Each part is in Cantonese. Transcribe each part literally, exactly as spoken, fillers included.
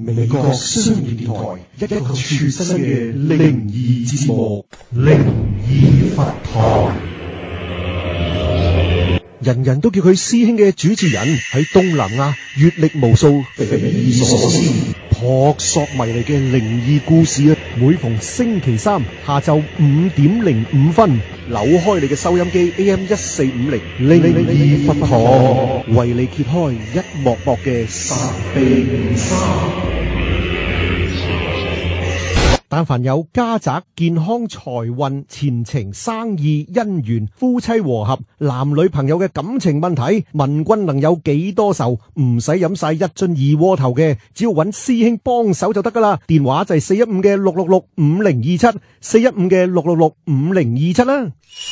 美國商業電台，一個全新嘅靈異節目《靈異佛堂》。人人都叫佢師兄嘅主持人，喺東南亞閱歷無數，匪夷所思、撲朔迷離嘅靈異故事啊！每逢星期三下晝五點零五分，扭開你嘅收音機 A M 一四五零，靈異佛堂為你揭開一幕幕嘅神秘沙。但凡有家宅、健康、財運、前程、生意、姻緣、夫妻和合、男女朋友嘅感情問題，問君能有幾多愁？唔使飲晒一樽二鍋頭嘅，只要揾師兄幫手就得噶啦。電話就係四一五嘅六六六五零二七，四一五嘅六六六五零二七啦。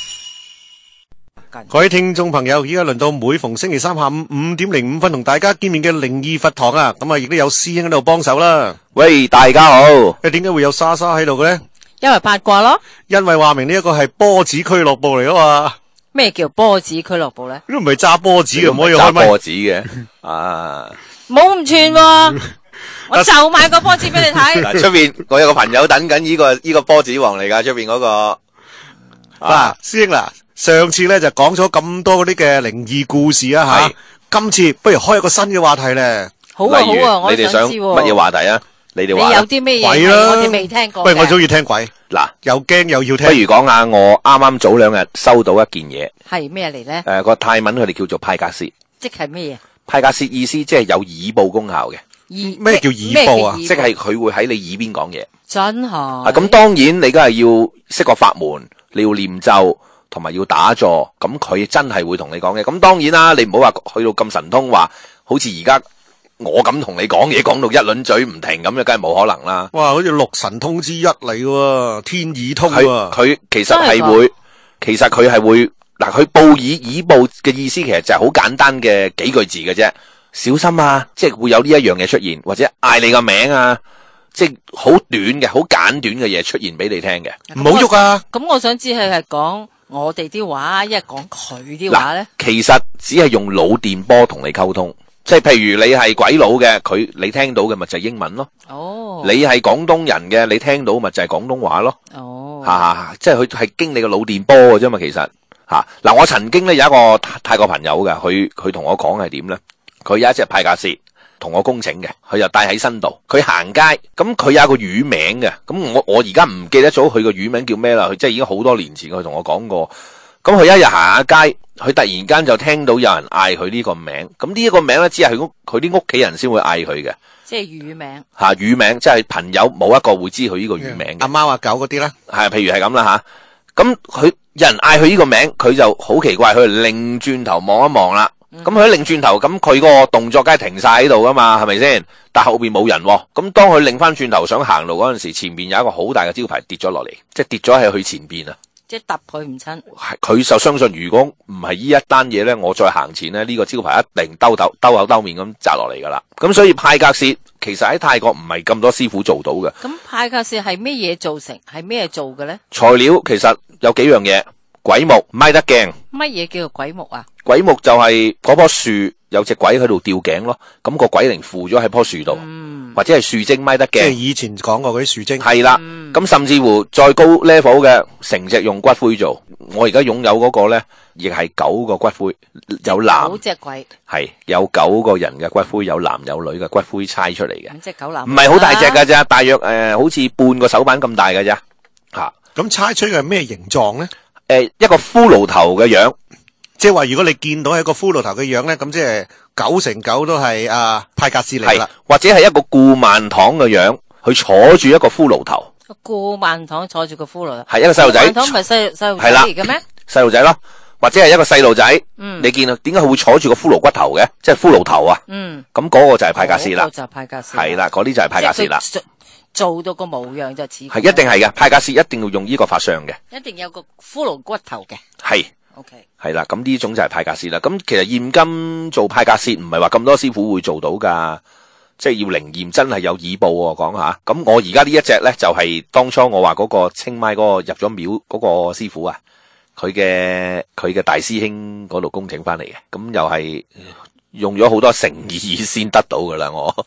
各位聽眾朋友，依家輪到每逢星期三下午五點零五分同大家見面嘅靈異佛堂啊，咁啊亦都有師兄喺度幫手啦。 喂，大家好。 誒，點解會有莎莎喺度嘅咧？ 因為八卦咯。因為話明呢一個係波子俱樂部嚟啊嘛。 咩叫波子俱樂部咧？ 呢唔係揸波子嘅，唔可以揸波子嘅。啊， 冇咁串喎，我就買個波子俾你睇。 嗱，出邊我有個朋友等緊呢個呢個波子王嚟噶，出邊嗰個。 嗱，師兄嗱。上次咧就講咗咁多嗰啲嘅靈異故事啊吓，今次不如開一個新嘅話題咧。 好啊好啊，我想知乜嘢話題啊？你哋話你有啲咩嘢係我哋未聽過嘅？ 喂，我中意聽鬼。 嗱， 又驚又要聽。 不如講下我啱啱早兩日收到一件嘢。 係咩嚟咧？ 誒，個泰文佢哋叫做派格薛。 即係咩嘢？ 派格薛意思即係有耳部功效嘅。 耳咩叫耳部啊？ 即係佢會喺你耳邊講嘢。 真係。 啊，咁當然你梗係要識個法門，你要念咒。同埋要打坐，咁佢真係會同你講嘅。咁當然啦，你唔好話去到咁神通，話好似而家我咁同你講嘢，講到一輪嘴唔停咁，就梗係冇可能啦。 哇，好似六神通之一嚟喎，天耳通啊！ 佢其實係會，其實佢係會嗱，佢報耳耳部嘅意思其實就係好簡單嘅幾句字嘅啫。小心啊，即係會有呢一樣嘢出現，或者嗌你個名啊，即係好短嘅、好簡短嘅嘢出現俾你聽嘅。 唔好喐啊！ 咁我想知佢係講我哋啲話，一係講佢啲話咧？ 其實只係用腦電波同你溝通，即係譬如你係鬼佬嘅，佢你聽到嘅咪就係英文咯。 哦， 你係廣東人嘅，你聽到咪就係廣東話咯。 哦， 吓吓吓，即係佢係經你個腦電波嘅啫嘛。其實吓嗱，我曾經咧有一個泰國朋友嘅，佢佢同我講係點咧？佢有一隻派格薛同我恭請嘅，佢就帶喺身度。佢行街，咁佢有一個乳名嘅，咁我我而家唔記得咗佢個乳名叫咩啦。佢即係已經好多年前佢同我講過。咁佢一日行下街，佢突然間就聽到有人嗌佢呢個名。咁呢一個名咧，只係佢屋佢啲屋企人先會嗌佢嘅。 即係乳名吓，乳名即係朋友冇一個會知佢呢個乳名嘅。 阿貓阿狗嗰啲咧， 係譬如係咁啦吓。咁佢有人嗌佢呢個名，佢就好奇怪，佢就擰轉頭望一望啦。咁佢一擰轉頭，咁佢個動作梗係停晒喺度噶嘛，係咪先？但後邊冇人，咁當佢擰翻轉頭想行路嗰陣時，前面有一個好大嘅招牌跌咗落嚟，即係跌咗喺佢前邊啊！ 即係揼佢唔親。 係佢就相信，如果唔係呢一單嘢咧，我再行前咧，呢個招牌一定兜兜兜口兜面咁砸落嚟噶啦。咁所以派格薛其實喺泰國唔係咁多師傅做到嘅。 咁派格薛係咩嘢做成？係咩做嘅咧？ 材料其實有幾樣嘢，鬼木、咪得鏡。 乜嘢叫做鬼木啊？ 鬼木就係嗰棵樹有隻鬼喺度吊頸咯，咁、那個鬼靈附咗喺棵樹度，嗯、或者係樹精咪得鏡。 即係以前講過嗰啲樹精。 係啦，咁、嗯、甚至乎再高 level 嘅，成隻用骨灰做。我而家擁有嗰個咧，亦係九個骨灰，有男九隻鬼， 係有九個人嘅骨灰，有男有女嘅骨灰猜出嚟嘅。 咁即係九男， 唔係好大隻噶咋，大約誒、呃、好似半個手板咁大噶咋吓。 咁猜出嘅係咩形狀咧？ 誒、呃，一個骷髏頭嘅樣。 即係話，如果你見到係一個骷髏頭嘅樣咧，咁即係九成九都係啊派格薛嚟啦， 或者係一個顧萬堂嘅樣，佢坐住一個骷髏頭。 顧萬堂坐住個骷髏頭， 係一個細路仔。 顧萬堂唔係細細路仔嚟嘅咩？ 細路仔咯，或者係一個細路仔。 嗯， 你見到點解佢會坐住個骷髏骨頭嘅？即係骷髏頭啊。嗯，咁嗰個就係派格薛啦。 嗰個就係派格薛。 係啦，嗰啲就係派格薛啦。 做到個模樣就似。係一定係嘅，派格薛一定要用呢個法相嘅。 一定有個骷髏骨頭嘅。 係。 OK， 係啦，咁呢種就係派格薛啦。咁其實現今做派格薛唔係話咁多師傅會做到噶，即係要靈驗真係有耳部喎。講下，咁我而家呢一隻咧就係、是、當初我話嗰個清邁嗰個入咗廟嗰個師傅啊，佢嘅佢嘅大師兄嗰度恭請翻嚟嘅，咁又係用咗好多誠意先得到噶啦，我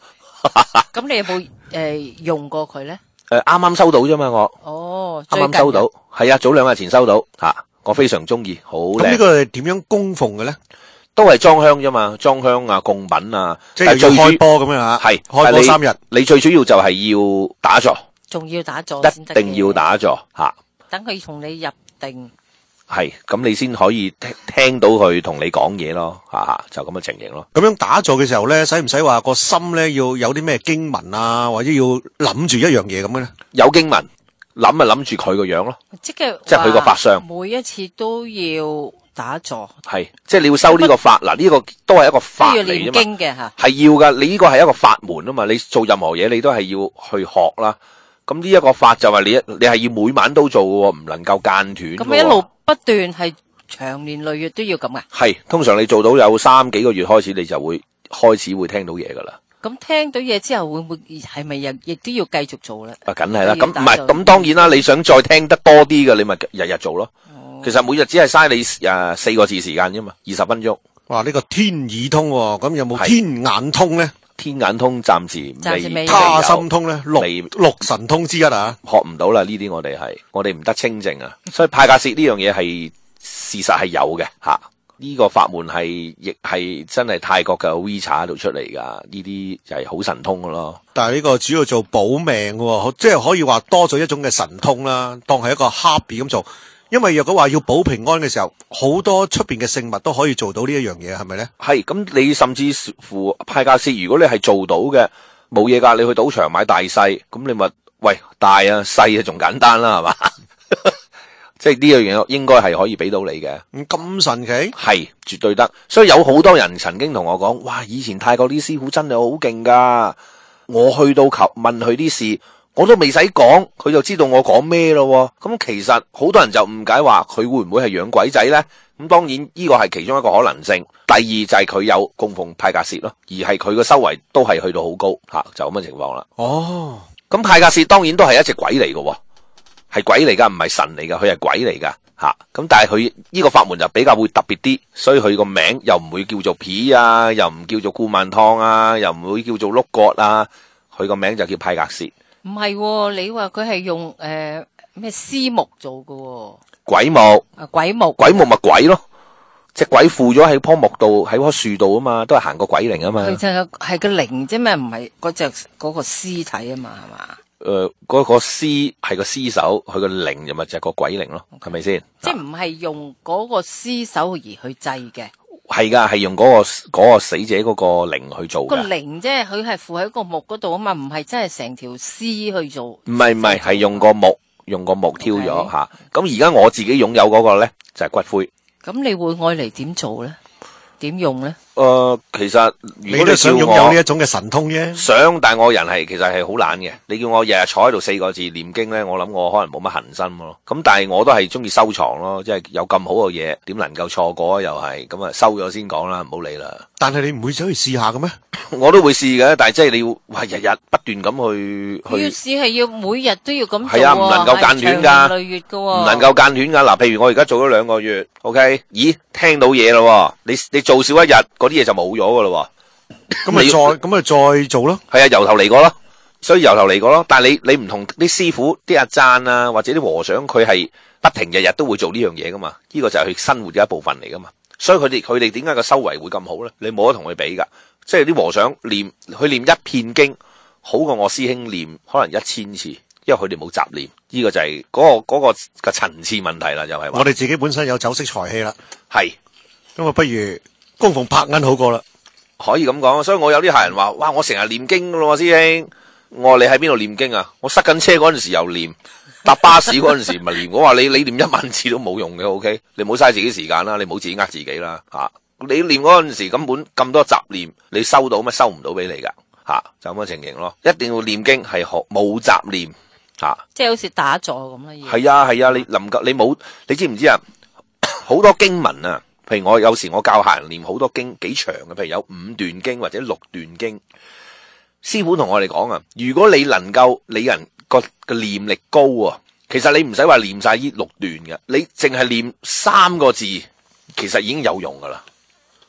咁你有冇誒用過佢咧？ 誒，啱啱收到啫嘛，我哦， 啱啱收到，係啊，早兩日前收到吓，我非常中意，好靚。 咁呢個係點樣供奉嘅咧？ 都係裝香啫嘛，裝香啊，供品啊， 即係要開波咁樣啊？ 係開波三日， 你最主要就係要打坐， 仲要打坐先得一定要打坐吓。 等佢同你入定。 係，咁你先可以聽聽到佢同你講嘢咯，吓就咁嘅情形咯。 咁樣打坐嘅時候咧，使唔使話個心咧要有啲咩經文啊，或者要諗住一樣嘢咁嘅咧？ 有經文，諗啊諗住佢個樣咯， 即係即係佢個法相。 每一次都要打坐， 係，即係你要修呢個法，嗱呢個都係一個法嚟都要念啫嘛。 經嘅吓， 係要噶，你呢個係一個法門啊嘛，你做任何嘢你都係要去學啦。咁呢一個法就係你你係要每晚都做嘅，唔能夠間斷。 咁一路不斷係長年累月都要咁啊？ 係，通常你做到有三幾個月開始，你就會開始會聽到嘢噶啦。 咁聽到嘢之後，會唔會係咪又亦都要繼續做咧？ 啊，梗係啦，咁要打坐唔係，咁當然啦，你想再聽得多啲嘅，你咪日日做咯。其實每日只係嘥你誒四個字時間啫嘛，二十分鐘。 哇！呢個天耳通喎，咁有冇天眼通咧？ 天眼通暫時未， 暫時未有他心通咧，六未六神通之一啊！ 學唔到啦，呢啲我哋係我哋唔得清淨啊，所以派格薛呢樣嘢係事實係有嘅吓，呢個法門係亦係真係泰國嘅 WeChat 度出嚟噶，呢啲就係好神通噶咯。 但係呢個主要做保命喎，即係可以話多咗一種嘅神通啦，當係一個 hobby 咁做。因為若果話要保平安嘅時候，好多出邊嘅聖物都可以做到呢一樣嘢，係咪咧？ 係，咁你甚至乎派格薛，如果你係做到嘅，冇嘢噶，你去賭場買大細，咁你咪喂大啊細啊仲簡單啦，係嘛？即係呢樣嘢應該係可以俾到你嘅。 咁咁神奇？ 係絕對得。所以有好多人曾經同我講，哇！以前泰國啲師傅真係好勁噶，我去到求問佢啲事。我都未使講，佢就知道我講咩咯。咁其實好多人就誤解話佢會唔會係養鬼仔呢？咁當然呢個係其中一個可能性。第二就係佢有供奉派格薛咯，而係佢個修為都係去到好高吓，就咁嘅情況啦。 哦， 咁派格薛當然都係一隻鬼嚟嘅，係鬼嚟噶，唔係神嚟噶，佢係鬼嚟噶吓。咁但係佢呢個法門就比較會特別啲，所以佢個名又唔會叫做皮啊，又唔叫做顧曼湯啊，又唔會叫做碌角啊，佢個名就叫派格薛。 唔係、喎，你話佢係用誒咩絲木做嘅、喎？ 鬼木啊，鬼木， 鬼木咪鬼咯，隻鬼附咗喺棵木度，喺棵樹度啊嘛，都係行個鬼靈啊嘛。 佢就係係個靈啫嘛，唔係嗰隻嗰個屍體啊嘛，係嘛？ 誒、呃，嗰、嗰個屍係個屍首，佢個靈就咪就係個鬼靈咯，係咪先？ 即係唔係用嗰個屍首而去祭嘅？ 係噶，係用嗰、嗰個、嗰個死者嗰個靈去做個嘅。 靈即係佢係附喺個木嗰度啊嘛，唔係真係成條屍去做。 唔係唔係，係用個木用個木挑咗 Okay 吓。咁而家我自己擁有嗰個咧就係、係、骨灰。 咁你會愛嚟點做咧？點用咧？ 誒、呃，其實如果你都想擁叫我有呢一種嘅神通啫。 想，但係我人係其實係好懶嘅。你叫我日日坐喺度四個字念經咧，我諗我可能冇乜恒心咯。咁但係我都係中意收藏咯，即係有咁好嘅嘢，點能夠錯過啊？又係咁啊，收咗先講啦，唔好理啦。 但係你唔會走去試下嘅咩？ 我都會試嘅，但係即係你要哇日日不斷咁去要去， 試係要每日都要咁做喎， 係啊唔能夠間斷㗎係長年累月㗎喎， 唔能夠間斷噶。嗱，譬如我而家做咗兩個月 ，OK，咦，聽到嘢咯，你你做少一日，嗰啲嘢就冇咗噶咯。 咁咪你再咁咪再做咯。 係啊，由頭嚟過咯，所以由頭嚟過咯。但係你你唔同啲師傅、啲阿贊啊，或者啲和尚，佢係不停日日都會做呢樣嘢噶嘛。呢個就係佢生活嘅一部分嚟噶嘛。所以佢哋佢哋點解個修為會咁好咧？你冇得同佢比噶。即係啲和尚念佢念一片經，好過我師兄念可能一千次，因為佢哋冇雜念。呢個就係嗰個嗰個嘅層次問題啦，就係話我哋自己本身有酒色財氣啦， 係咁啊不如供奉柏恩好過啦。 可以咁講。所以我有啲客人話：哇，我成日念經噶咯，師兄。我話你喺邊度念經啊？我塞緊車嗰陣時又念，搭巴士嗰陣時咪念。我話你你念一萬次都冇用嘅 ，OK？你唔好嘥自己時間啦，你唔好自己呃自己啦，吓、啊。你念嗰陣時根本咁多雜念，你收到咩？收唔到俾你噶，吓、啊、就咁嘅情形咯。一定要念經係學冇雜念，吓、啊。 即係好似打坐咁啦。 係啊係啊，你能夠你冇，你知唔知啊？好多經文啊，譬如我有時我教客人念好多經，幾長嘅，譬如有五段經或者六段經。師傅同我哋講啊，如果你能夠你人個個念力高啊，其實你唔使話念晒呢六段嘅，你淨係念三個字，其實已經有用噶啦。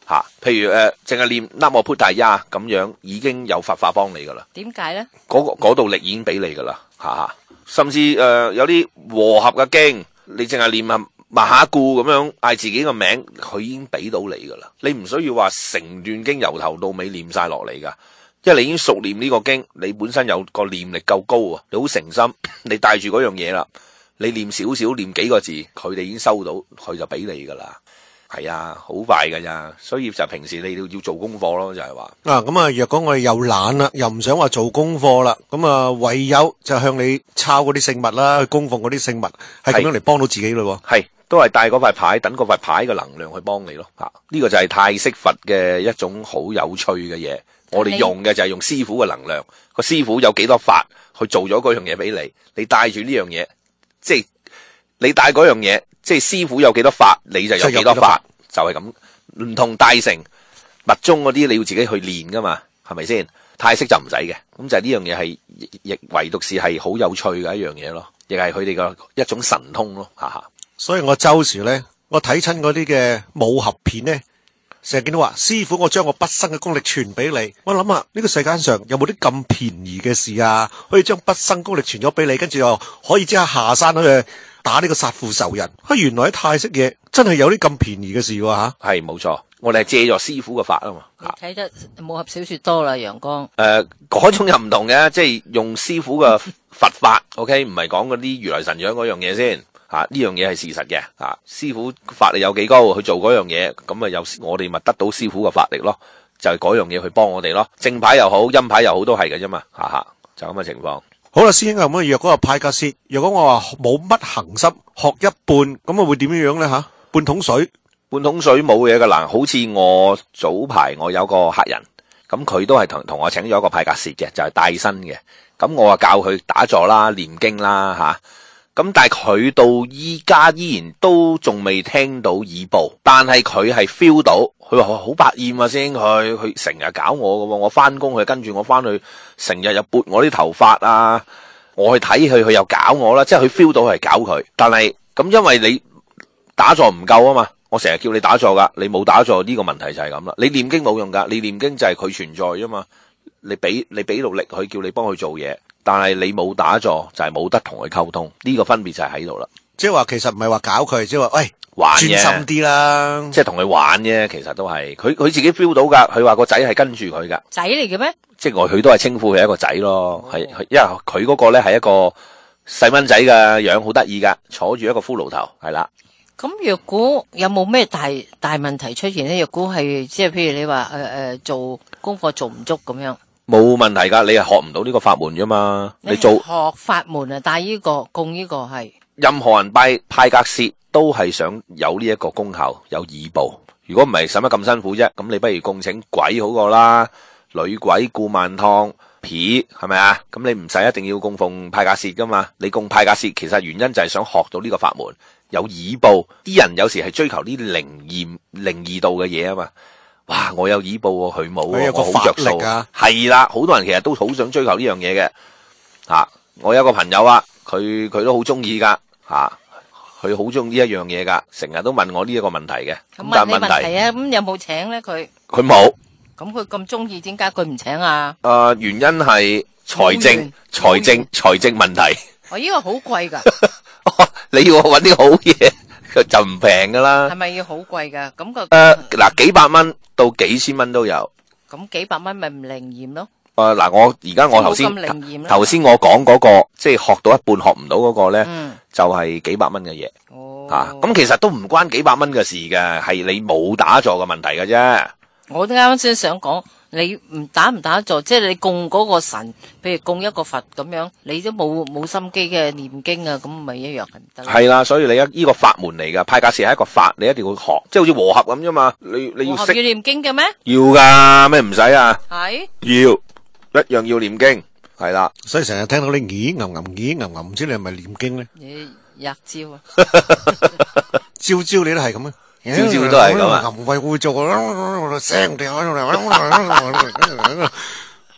吓、啊，譬如誒，淨係念南無พุ提亞咁樣，已經有佛法幫你噶啦。 點解咧？ 嗰嗰度力已經俾你噶啦，吓、啊，甚至誒、呃、有啲和合嘅經，你淨係念啊馬哈故咁樣嗌自己個名，佢已經俾到你噶啦。你唔需要話成段經由頭到尾念晒落嚟噶，因為你已經熟念呢個經，你本身有個念力夠高啊，你好誠心，你帶住嗰樣嘢啦，你念少少念幾個字，佢哋已經收到，佢就俾你噶啦。係啊，好快噶咋，所以就平時你要要做功課咯，就係話啊，咁啊，若果我哋又懶啦，又唔想話做功課啦，咁啊，唯有就向你抄嗰啲聖物啦，去供奉嗰啲聖物，係咁樣嚟幫到自己咯。 係，都係帶嗰塊牌，等嗰塊牌嘅能量去幫你咯。吓，呢個就係太息佛嘅一種好有趣嘅嘢。我哋用嘅就係用師傅嘅能量，個師傅有幾多法去做咗嗰樣嘢俾你，你帶住呢樣嘢，即係你帶嗰樣嘢。即係師傅有幾多法，你就有幾多法，就係咁。唔同大乘密宗嗰啲，你要自己去練噶嘛，係咪先？太式就唔使嘅，咁就係呢樣嘢係亦唯獨是係好有趣嘅一樣嘢咯，亦係佢哋嘅一種神通咯，哈哈。 所以我周時咧，我睇親嗰啲嘅武俠片咧，成日見到話師傅，我將我畢生嘅功力傳俾你。我諗下呢個世界上有冇啲咁便宜嘅事啊？可以將畢生功力傳咗俾你，跟住又可以即刻下山去打呢個殺父仇人，啊！原來喺泰式嘢真係有啲咁便宜嘅事喎嚇。 係冇錯，我哋係借助師傅嘅法啊嘛。 你睇得武俠小說多啦，陽光。 誒，嗰種又唔同嘅，即係用師傅嘅佛法，OK，唔係講嗰啲如來神掌嗰樣嘢先嚇。呢樣嘢係事實嘅嚇。師傅法力有幾高，去做嗰樣嘢，咁啊有我哋咪得到師傅嘅法力咯，就係嗰樣嘢去幫我哋咯。正牌又好，陰牌又好，都係嘅啫嘛，嚇嚇，就咁嘅情況。 好啦，師兄啊，咁啊，若果話派格薛，若果我話冇乜恒心，學一半，咁啊會點樣樣咧吓？半桶水， 半桶水冇嘢噶嗱，好似我早排我有個客人，咁佢都係同同我請咗一個派格薛嘅，就係帶薪嘅，咁我啊教佢打坐啦、念經啦吓，咁但係佢到依家依然都仲未聽到耳報，但係佢係 feel 到。佢話好百厭啊，先佢佢成日搞我噶，我翻工佢跟住我翻去，成日又撥我啲頭髮啊，我去睇佢，佢又搞我啦，即係佢 feel 到係搞佢。但係咁因為你打坐唔夠啊嘛，我成日叫你打坐噶，你冇打坐呢個問題就係咁啦。你念經冇用噶，你念經就係佢存在啫嘛，你俾你俾努力佢叫你幫佢做嘢，但係你冇打坐就係冇得同佢溝通，呢個分別就係喺度啦。 即係話其實唔係話搞佢，即係話喂。 玩嘅， 專心啲啦， 即係同佢玩啫。其實都係佢佢自己 feel 到噶。佢話個仔係跟住佢噶， 仔嚟嘅咩？ 即係我佢都係稱呼佢一個仔咯。係、哦，因為佢嗰個咧係一個細蚊仔嘅樣，好得意噶，坐住一個骷髏頭，係啦。 咁若果有冇咩大大問題出現咧？若果係即係譬如你話誒誒做功課做唔足咁樣， 冇問題噶。你係學唔到呢個法門啫嘛。你做學法門啊，但係呢個供呢個係任何人拜派格薛。都係想有呢一個功效，有耳報。如果唔係，使乜咁辛苦啫？咁你不如供請鬼好過啦，女鬼、顧曼湯、皮，係咪啊？咁你唔使一定要供奉派格薛噶嘛？你供派格薛，其實原因就係想學到呢個法門，有耳報。啲人有時係追求啲靈驗、靈異度嘅嘢啊嘛。哇！我有耳報喎，佢冇，我好着數啊。係啦，好多人其實都好想追求呢樣嘢嘅。吓，我有個朋友啊，佢佢都好中意噶，吓。佢好中意呢一樣嘢噶，成日都問我呢一個問題嘅。咁但係問題啊，咁有冇請咧？佢佢冇。 咁佢咁中意，點解佢唔請啊？ 誒、呃，原因係財政、財政、財政問題。 哦，呢個好貴噶。 你要我搵啲好嘢，就唔平噶啦。 係咪要好貴噶？咁個誒嗱，幾百蚊到幾千蚊都有。 咁幾百蚊咪唔靈驗咯？ 誒、呃、嗱，我而家我頭先頭先我講嗰、那個，即係學到一半學唔到嗰個咧、嗯，就係、是、幾百蚊嘅嘢。哦，吓、啊、咁其實都唔關幾百蚊嘅事嘅，係你冇打坐嘅問題嘅啫。 我都啱啱先想講，你唔打唔打坐，即係你供嗰個神，譬如供一個佛咁樣，你都冇冇心機嘅念經啊，咁咪一樣係唔得。係啦，所以你一呢個法門嚟噶，派格薛係一個法，你一定要學，即係好似和合咁啫嘛。你你要識要念經嘅咩？ 要噶，咩唔使啊？ 係要。一樣要念經，係啦， 所以成日聽到你咦吟吟咦吟吟，唔知你係咪念經咧？ 你吔招啊！ 朝朝你都係咁啊， 朝朝都係咁啊！ 吟慧會做聲地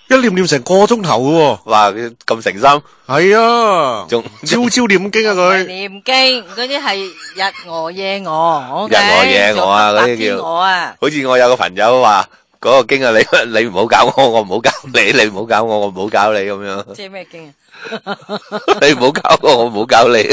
一念念成個鐘頭嘅哇，佢咁誠心， 喎，係啊， 仲朝朝念經啊佢， 念經嗰啲係日餓夜餓，OK？ 日餓夜餓啊做白嗰啲叫天餓啊， 好似我有個朋友話嗰個經啊，你你唔好搞我，我唔好搞你，你唔好搞我，我唔好搞你咁樣。 即係咩經啊？ 你唔好搞我，我唔好搞你。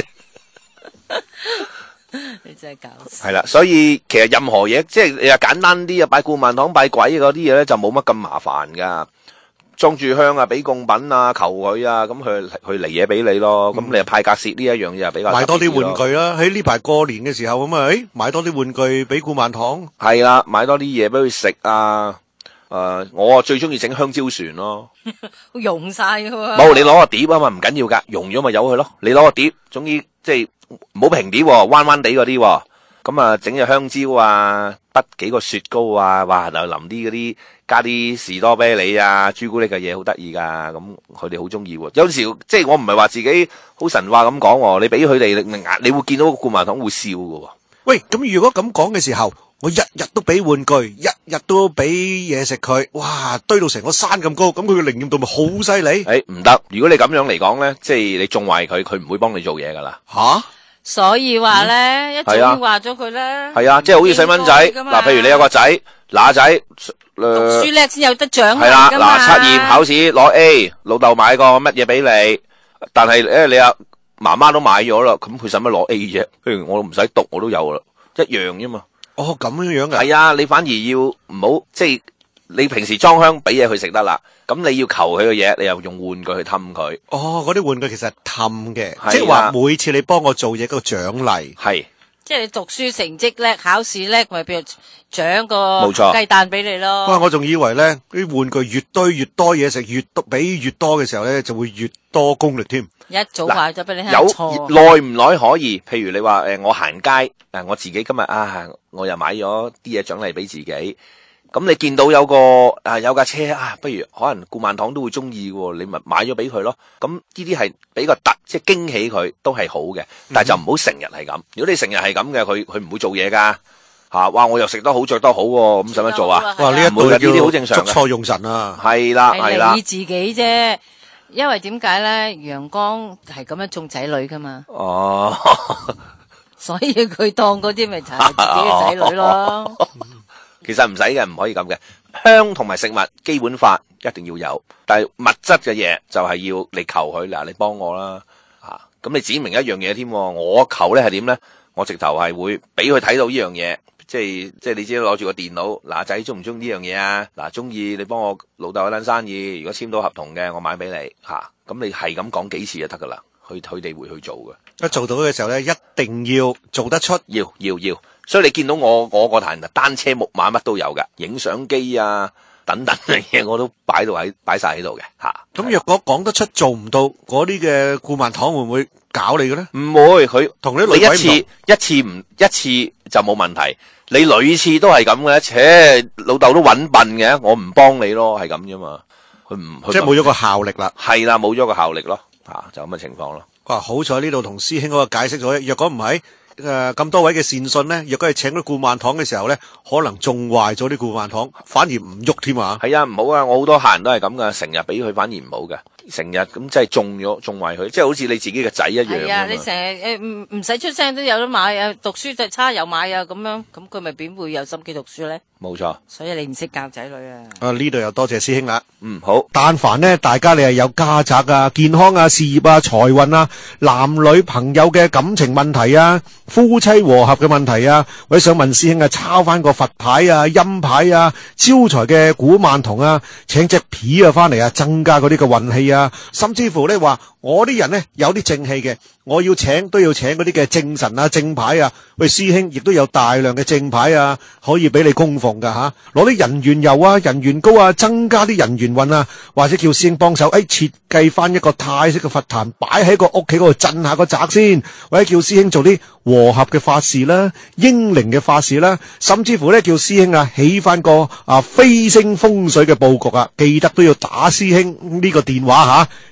你真係搞笑。 係啦，所以其實任何嘢，即係你話簡單啲啊，拜顧萬堂、拜鬼嗰啲嘢咧，就冇乜咁麻煩噶。裝住香啊，俾供品啊，求佢啊，咁佢佢嚟嘢俾你咯。咁、嗯、你又派格薛呢一樣嘢比較買多啲玩具啦。喺呢排過年嘅時候咁啊，誒，買多啲玩具俾顧萬堂。 係啦，買多啲嘢俾佢食啊。誒、呃，我啊最中意整香蕉船咯。 溶晒噶喎。 冇，你攞個碟啊嘛，唔緊要噶，溶咗咪由佢咯。你攞個碟，總之即係唔好平碟，彎彎地嗰啲。咁啊，整隻香蕉啊，滗幾個雪糕啊，哇，又淋啲嗰啲，加啲士多啤梨啊、朱古力嘅嘢，好得意噶。咁佢哋好中意喎。有時即係我唔係話自己好神話咁講，你俾佢哋，你眼你會見到顧萬堂會笑噶。 喂，咁如果咁講嘅時候，我日日都俾玩具，日日都俾嘢食佢，哇，堆到成個山咁高，咁佢嘅靈驗度咪好犀利？ 誒，唔得，如果你咁樣嚟講咧，即係你縱壞佢，佢唔會幫你做嘢噶啦。 吓？ 所以話咧，一早已經話咗佢啦。 係啊，即係好似細蚊仔嗱，譬如你有個仔乸仔，誒， 讀書叻先有得獎係啦， 㗎嘛。 嗱，測驗考試攞 A，老豆買個乜嘢俾你，但係誒你阿媽媽都買咗啦，咁佢使乜攞 A 啫？譬如我都唔使讀，我都有啦，一樣啫嘛。 哦，咁樣樣噶。 係啊，你反而要唔好即係你平時裝香俾嘢佢食得啦，咁你要求佢嘅嘢，你又用玩具去氹佢。 哦，嗰啲玩具其實係氹嘅， 係啊即係話每次你幫我做嘢嗰個獎勵。 係， 即係你讀書成績叻，考試叻，咪譬如獎個冇錯雞蛋俾你咯。 哇！我仲以為咧啲玩具越堆越多嘢食，越多俾越多嘅時候咧，就會越多功力添。 一早話咗俾你聽， 有錯。 耐唔耐可以？譬如你話誒、呃，我行街誒、呃，我自己今日啊，我又買咗啲嘢獎勵俾自己。咁你見到有個啊有架車啊，不如可能顧萬堂都會中意喎，你咪買咗俾佢咯。咁呢啲係俾個特即係驚喜佢，都係好嘅。但係就唔好成日係咁。如果你成日係咁嘅，佢佢唔會做嘢噶嚇。哇！我又食得好，着得好喎，咁使乜做啊？ 哇！呢一度呢啲好正常嘅， 捉錯用神啊！ 係啦係啦係你。自己啫。因為點解咧？陽光係咁樣種仔女噶嘛， 哦， 所以佢當嗰啲咪就係自己嘅仔女咯。 其實唔使嘅，唔可以咁嘅。香同埋食物基本法一定要有，但係物質嘅嘢就係要你求佢嗱，你幫我啦嚇。咁你指明一樣嘢添，我求咧係點咧？我直頭係會俾佢睇到呢樣嘢，即係即係你知攞住個電腦嗱，仔中唔中意呢樣嘢啊？嗱，中意你幫我老豆嗰單生意，如果簽到合同嘅，我買俾你嚇。咁你係咁講幾次就得噶啦，佢佢哋會去做嘅。 一做到嘅時候咧，一定要做得出， 要要要。所以你見到我我個壇單車木馬乜都有噶，影相機啊等等嘅嘢我都擺到喺擺晒喺度嘅吓。 咁若果講得出做唔到，嗰啲嘅顧萬堂會唔會搞你嘅咧？ 唔會，佢同啲你一次女鬼唔同一次唔一次就冇問題，你屢次都係咁嘅，切老豆都揾笨嘅，我唔幫你咯，係咁啫嘛。佢唔即係冇咗個效力啦。 係啦，冇咗個效力咯，吓就咁嘅情況咯。 哇！好彩呢度同師兄嗰個解釋咗，若果唔係誒咁多位嘅善信咧，若果係請嗰啲顧萬堂嘅時候咧，可能仲壞咗啲顧萬堂，反而唔喐添啊！ 係啊，唔好啊！我好多客人都係咁噶，成日俾佢反而唔好嘅，成日咁即係中咗中壞佢，即係好似你自己嘅仔一樣。 係啊，你成日誒唔唔使出聲都有得買啊，讀書就差又買啊，咁樣咁佢咪點會有心機讀書咧？ 冇錯。 所以你唔識教仔女啊！ 啊呢度又多謝師兄啦。 嗯，好。 但凡呢，大家你係有家宅啊、健康啊、事業啊、財運啊、男女朋友嘅感情問題啊、夫妻和合嘅問題啊，或者想問師兄啊，抄翻個佛牌啊、陰牌啊、招財嘅古曼童啊，請隻皮啊翻嚟啊，增加嗰啲嘅運氣啊，甚至乎呢話我啲人呢，有啲正氣嘅，我要請都要請嗰啲嘅正神啊、正牌啊，喂師兄亦都有大量嘅正牌啊，可以俾你供奉噶吓，攞啲人緣油啊、人緣膏啊，增加啲人緣運啊，或者叫師兄幫手，誒設計翻一個泰式嘅佛壇，擺喺個屋企嗰度鎮下個宅先，或者叫師兄做啲和合嘅法事啦、英靈嘅法事啦，甚至乎咧叫師兄啊起翻個啊飛星風水嘅佈局啊，記得都要打師兄呢個電話吓，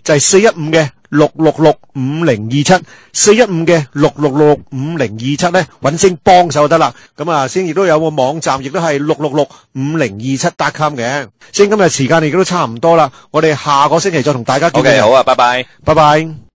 就係四一五嘅六六六五零二七，四一五嘅六六六五零二七咧，揾星幫手就得啦。咁啊，星亦都有個網站，亦都係六六六五零二七 dot com 嘅。星今日時間亦都差唔多啦，我哋下個星期再同大家見面。 OK， 好啊，拜拜， 拜拜。